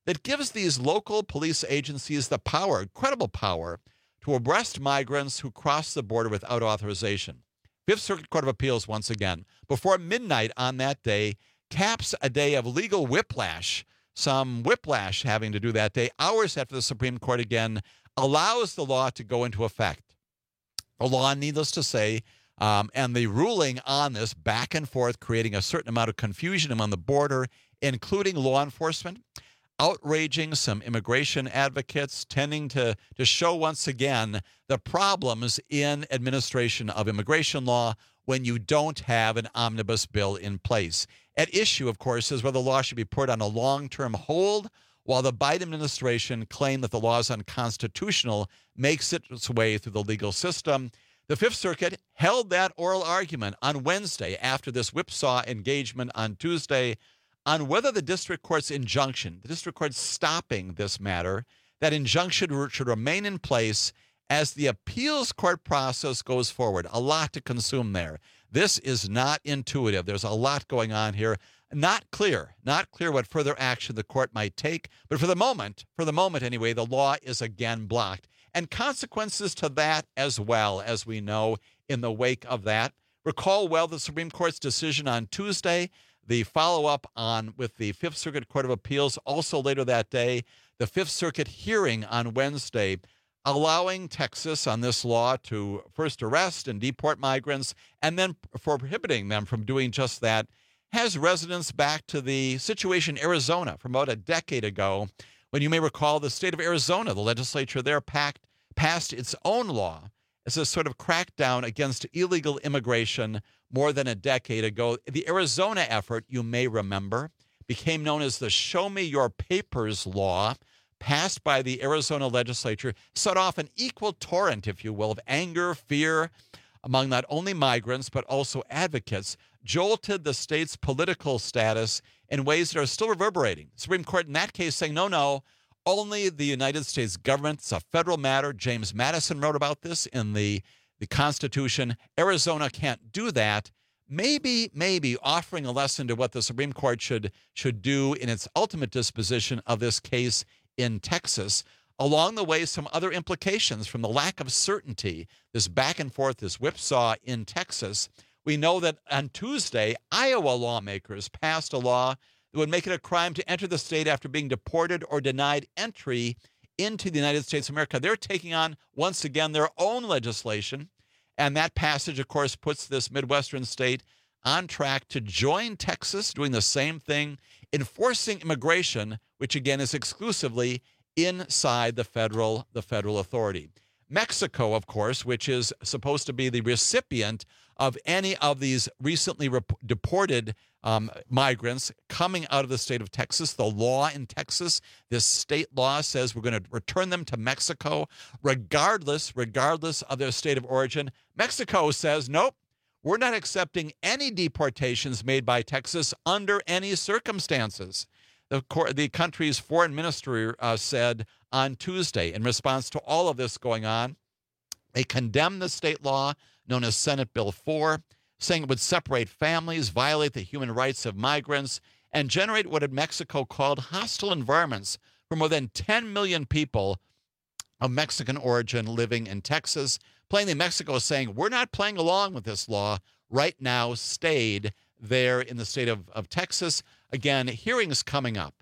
that gives these local police agencies the power, incredible power, to arrest migrants who cross the border without authorization. Fifth Circuit Court of Appeals, once again, before midnight on that day, caps a day of legal whiplash, some whiplash having to do that day, hours after the Supreme Court again allows the law to go into effect. The law, needless to say, and the ruling on this back and forth, creating a certain amount of confusion among the border, including law enforcement, outraging some immigration advocates, tending to show once again the problems in administration of immigration law when you don't have an omnibus bill in place. At issue, of course, is whether the law should be put on a long-term hold while the Biden administration claimed that the law is unconstitutional, makes its way through the legal system. The Fifth Circuit held that oral argument on Wednesday after this whipsaw engagement on Tuesday on whether the district court's injunction, the district court stopping this matter, that injunction should remain in place as the appeals court process goes forward. A lot to consume there. This is not intuitive. There's a lot going on here. Not clear what further action the court might take. But for the moment anyway, the law is again blocked. And consequences to that as well, as we know in the wake of that. Recall well the Supreme Court's decision on Tuesday, the follow-up on with the Fifth Circuit Court of Appeals also later that day, the Fifth Circuit hearing on Wednesday, allowing Texas on this law to first arrest and deport migrants and then for prohibiting them from doing just that, has resonance back to the situation in Arizona from about a decade ago, when you may recall the state of Arizona, the legislature there passed its own law as a sort of crackdown against illegal immigration more than a decade ago. The Arizona effort, you may remember, became known as the Show Me Your Papers law, passed by the Arizona legislature, set off an equal torrent, if you will, of anger, fear among not only migrants but also advocates, jolted the state's political status in ways that are still reverberating. The Supreme Court in that case saying, no, only the United States government. It's a federal matter. James Madison wrote about this in the Constitution. Arizona can't do that. Maybe offering a lesson to what the Supreme Court should do in its ultimate disposition of this case in Texas. Along the way, some other implications from the lack of certainty, this back and forth, this whipsaw in Texas. We know that on Tuesday, Iowa lawmakers passed a law that would make it a crime to enter the state after being deported or denied entry into the United States of America. They're taking on, once again, their own legislation. And that passage, of course, puts this Midwestern state on track to join Texas, doing the same thing, enforcing immigration, which again is exclusively inside the federal authority. Mexico, of course, which is supposed to be the recipient of any of these recently deported migrants coming out of the state of Texas. The law in Texas, this state law says we're going to return them to Mexico regardless of their state of origin. Mexico says, nope, we're not accepting any deportations made by Texas under any circumstances. The country's foreign ministry said on Tuesday, in response to all of this going on, they condemned the state law known as Senate Bill 4, saying it would separate families, violate the human rights of migrants, and generate what Mexico called hostile environments for more than 10 million people of Mexican origin living in Texas. Plainly, Mexico is saying, we're not playing along with this law right now, stayed there in the state of Texas. Again, hearings coming up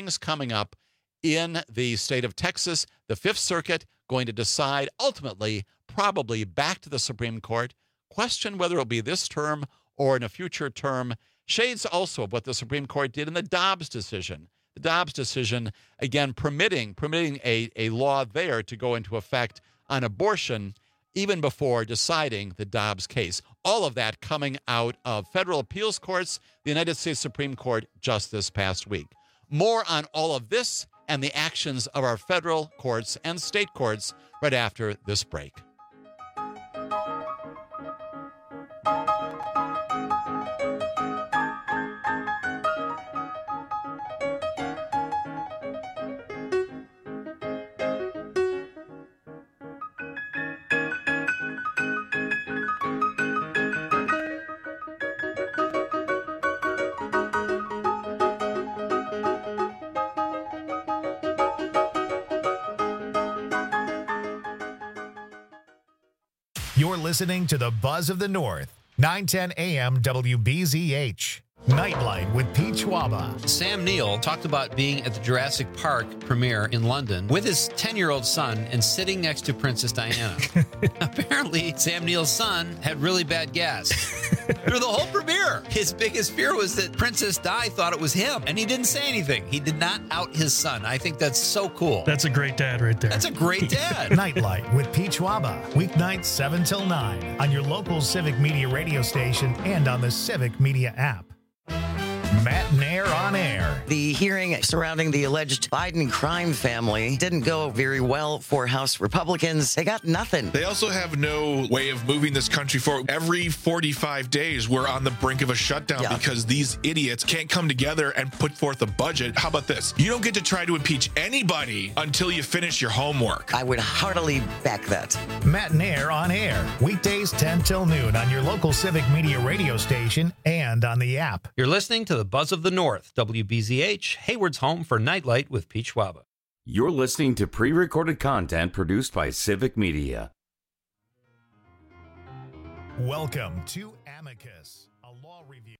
in the state of Texas. The Fifth Circuit going to decide ultimately, probably back to the Supreme Court, question whether it'll be this term or in a future term. Shades also of what the Supreme Court did in the Dobbs decision. The Dobbs decision, again, permitting a law there to go into effect on abortion even before deciding the Dobbs case. All of that coming out of federal appeals courts, the United States Supreme Court just this past week. More on all of this and the actions of our federal courts and state courts right after this break. You're listening to the Buzz of the North, 910 AM WBZH. Nightlight with Pete Schwaba. Sam Neill talked about being at the Jurassic Park premiere in London with his 10-year-old son and sitting next to Princess Diana. Apparently, Sam Neill's son had really bad gas through the whole premiere. His biggest fear was that Princess Di thought it was him, and he didn't say anything. He did not out his son. I think that's so cool. That's a great dad right there. That's a great dad. Nightlight with Pete Schwaba. Weeknights 7 till 9 on your local Civic Media radio station and on the Civic Media app. Matt Nair on air. The hearing surrounding the alleged Biden crime family didn't go very well for House Republicans. They got nothing. They also have no way of moving this country forward. Every 45 days, we're on the brink of a shutdown because these idiots can't come together and put forth a budget. How about this? You don't get to try to impeach anybody until you finish your homework. I would heartily back that. Matt Nair on air. Weekdays 10 till noon on your local Civic Media radio station and on the app. You're listening to the Buzz of the North, WBZH, Hayward's home for Nightlight with Pete Schwaba. You're listening to pre-recorded content produced by Civic Media. Welcome to Amicus, a law review.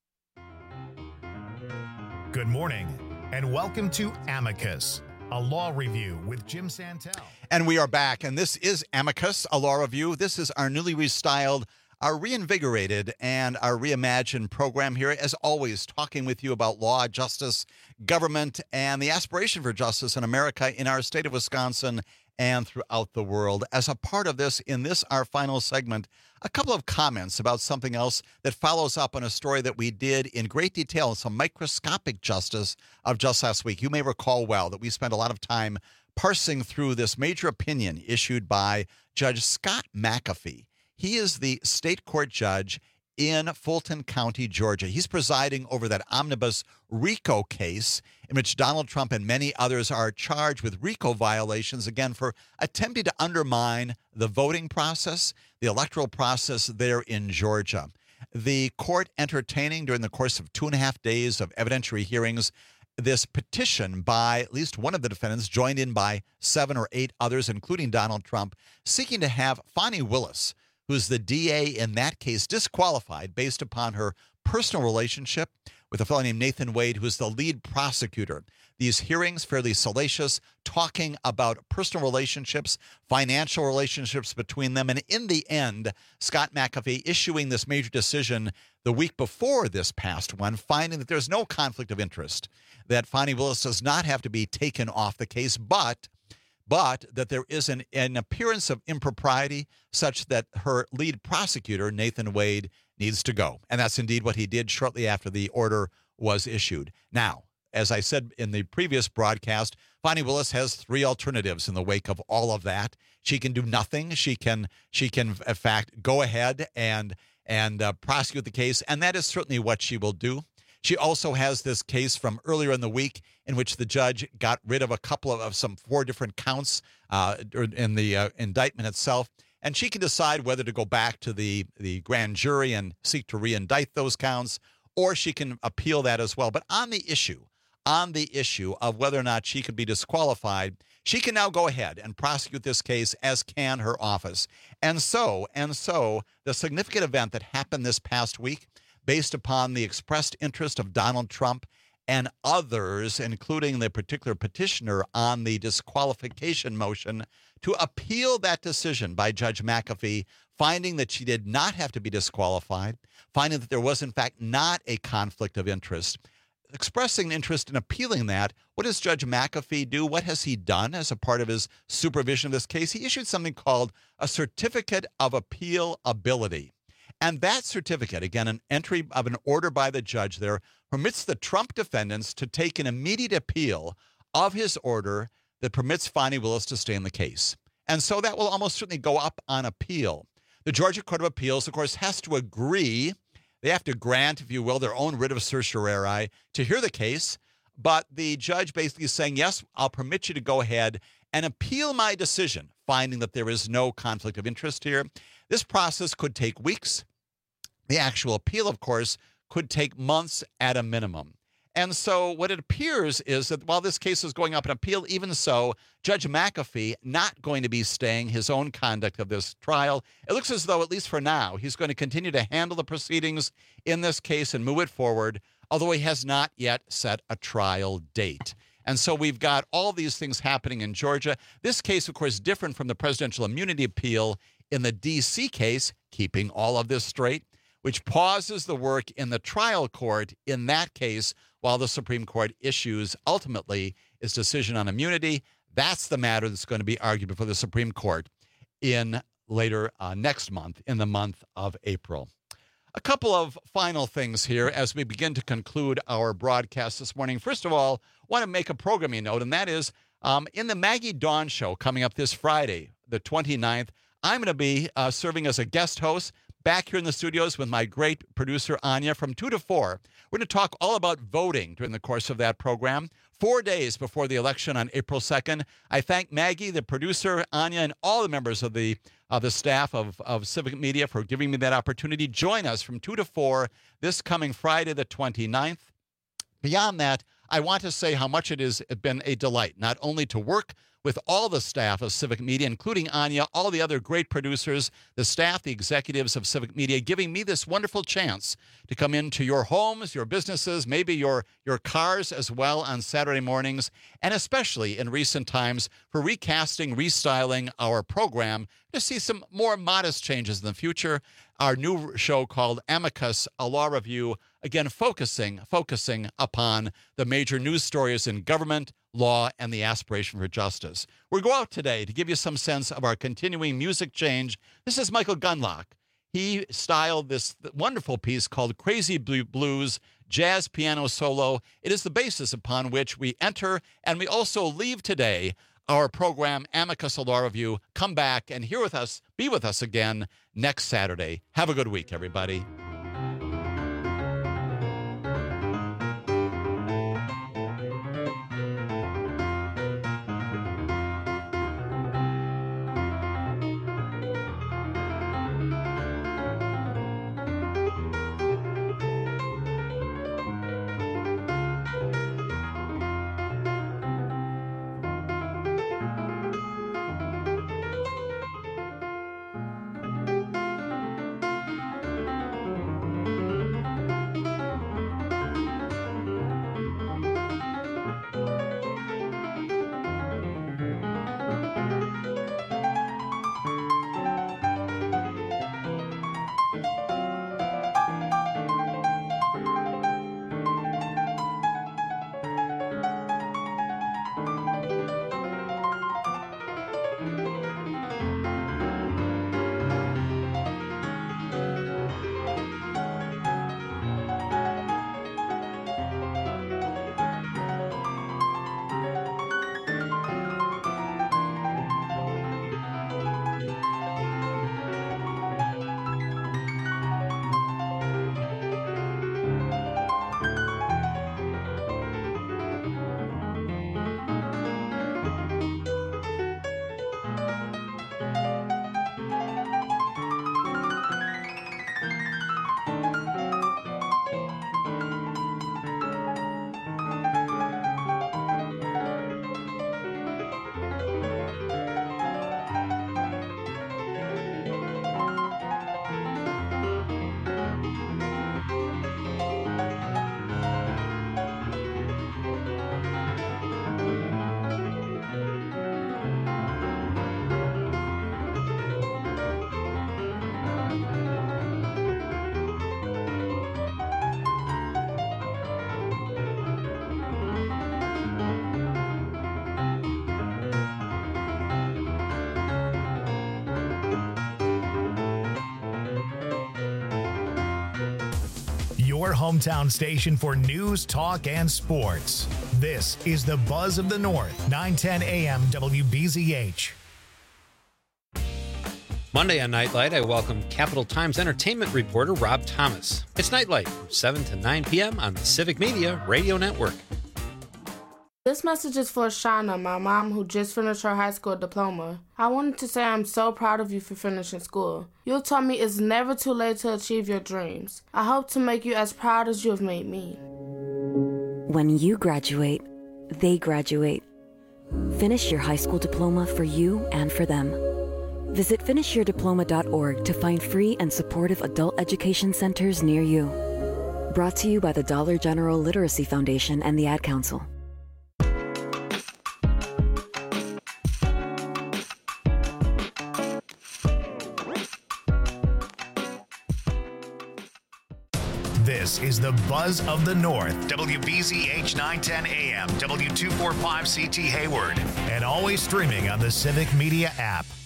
Good morning, and welcome to Amicus, a law review with Jim Santel. And we are back, and this is Amicus, a law review. This is our newly restyled, our reinvigorated, and our reimagined program here, as always, talking with you about law, justice, government, and the aspiration for justice in America, in our state of Wisconsin, and throughout the world. As a part of this, in this, our final segment, a couple of comments about something else that follows up on a story that we did in great detail, some microscopic justice of just last week. You may recall well that we spent a lot of time parsing through this major opinion issued by Judge Scott McAfee. He is the state court judge in Fulton County, Georgia. He's presiding over that omnibus RICO case in which Donald Trump and many others are charged with RICO violations, again, for attempting to undermine the voting process, the electoral process there in Georgia. The court entertaining during the course of 2.5 days of evidentiary hearings this petition by at least one of the defendants, joined in by 7 or 8 others, including Donald Trump, seeking to have Fani Willis, who's the DA in that case, disqualified based upon her personal relationship with a fellow named Nathan Wade, who's the lead prosecutor. These hearings, fairly salacious, talking about personal relationships, financial relationships between them. And in the end, Scott McAfee issuing this major decision the week before this past one, finding that there's no conflict of interest, that Fani Willis does not have to be taken off the case, but that there is an appearance of impropriety such that her lead prosecutor, Nathan Wade, needs to go. And that's indeed what he did shortly after the order was issued. Now, as I said in the previous broadcast, Fani Willis has 3 alternatives in the wake of all of that. She can do nothing. She can in fact, go ahead and prosecute the case, and that is certainly what she will do. She also has this case from earlier in the week in which the judge got rid of a couple of some 4 different counts in the indictment itself. And she can decide whether to go back to the grand jury and seek to re-indict those counts, or she can appeal that as well. But on the issue of whether or not she could be disqualified, she can now go ahead and prosecute this case, as can her office. And so the significant event that happened this past week, based upon the expressed interest of Donald Trump and others, including the particular petitioner on the disqualification motion, to appeal that decision by Judge McAfee, finding that she did not have to be disqualified, finding that there was, in fact, not a conflict of interest, expressing interest in appealing that. What does Judge McAfee do? What has he done as a part of his supervision of this case? He issued something called a Certificate of Appealability. And that certificate, again, an entry of an order by the judge there, permits the Trump defendants to take an immediate appeal of his order that permits Fani Willis to stay in the case. And so that will almost certainly go up on appeal. The Georgia Court of Appeals, of course, has to agree. They have to grant, if you will, their own writ of certiorari to hear the case. But the judge basically is saying, yes, I'll permit you to go ahead and appeal my decision, finding that there is no conflict of interest here. This process could take weeks. The actual appeal, of course, could take months at a minimum. And so what it appears is that while this case is going up in appeal, even so, Judge McAfee not going to be staying his own conduct of this trial. It looks as though, at least for now, he's going to continue to handle the proceedings in this case and move it forward, although he has not yet set a trial date. And so we've got all these things happening in Georgia. This case, of course, different from the presidential immunity appeal in the D.C. case, keeping all of this straight, which pauses the work in the trial court in that case while the Supreme Court issues, ultimately, its decision on immunity. That's the matter that's going to be argued before the Supreme Court in later next month, in the month of April. A couple of final things here as we begin to conclude our broadcast this morning. First of all, I want to make a programming note, and that is in the Maggie Dawn Show coming up this Friday, the 29th, I'm going to be serving as a guest host back here in the studios with my great producer, Anya, from 2 to 4. We're going to talk all about voting during the course of that program, 4 days before the election on April 2nd. I thank Maggie, the producer, Anya, and all the members of the staff of Civic Media for giving me that opportunity. Join us from 2 to 4 this coming Friday, the 29th. Beyond that, I want to say how much it has been a delight, not only to work with all the staff of Civic Media, including Anya, all the other great producers, the staff, the executives of Civic Media, giving me this wonderful chance to come into your homes, your businesses, maybe your cars as well on Saturday mornings, and especially in recent times for recasting, restyling our program to see some more modest changes in the future. Our new show called Amicus, a law review, again, focusing upon the major news stories in government, law, and the aspiration for justice. We go out today to give you some sense of our continuing music change. This is Michael Gunlock. He styled this wonderful piece called Crazy Blues, Jazz Piano Solo. It is the basis upon which we enter, and we also leave today our program, Amicus, a Law Review. Come back and be with us again next Saturday. Have a good week, everybody. Your hometown station for news, talk, and sports. This is the Buzz of the North, 910 AM WBZH. Monday on Nightlight, I welcome Capital Times entertainment reporter Rob Thomas. It's Nightlight from 7 to 9 p.m. on the Civic Media Radio Network. This message is for Shauna, my mom, who just finished her high school diploma. I wanted to say I'm so proud of you for finishing school. You taught me it's never too late to achieve your dreams. I hope to make you as proud as you have made me. When you graduate, they graduate. Finish your high school diploma for you and for them. Visit finishyourdiploma.org to find free and supportive adult education centers near you. Brought to you by the Dollar General Literacy Foundation and the Ad Council. This is the Buzz of the North, WBZH 910 AM, W245CT Hayward, and always streaming on the Civic Media app.